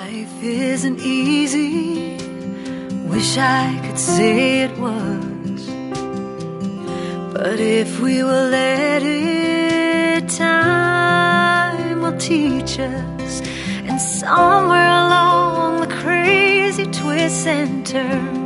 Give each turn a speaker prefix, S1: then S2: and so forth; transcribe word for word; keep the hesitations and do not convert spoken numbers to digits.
S1: Life isn't easy, wish I could say it was. But if we will let it, time will teach us. And somewhere along the crazy twists and turns,